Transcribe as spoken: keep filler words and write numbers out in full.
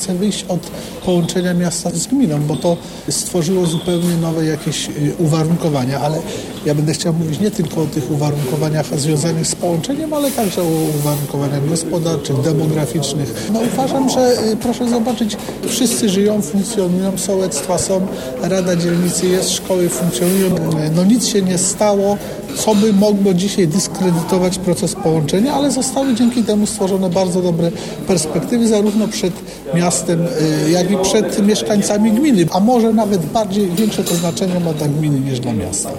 chce wyjść od połączenia miasta z gminą, bo to stworzyło zupełnie nowe jakieś uwarunkowania, ale ja będę chciał mówić nie tylko o tych uwarunkowaniach związanych z połączeniem, ale także o uwarunkowaniach gospodarczych, demograficznych. No uważam, że proszę zobaczyć, wszyscy żyją, funkcjonują, sołectwa są, Rada Dzielnicy jest, szkoły funkcjonują. No nic się nie stało, co by mogło dzisiaj dyskredytować proces połączenia, ale zostały dzięki temu stworzone bardzo dobre perspektywy zarówno przed miastem, jak i przed mieszkańcami gminy, a może nawet bardziej większe to znaczenie ma dla gminy niż dla miasta.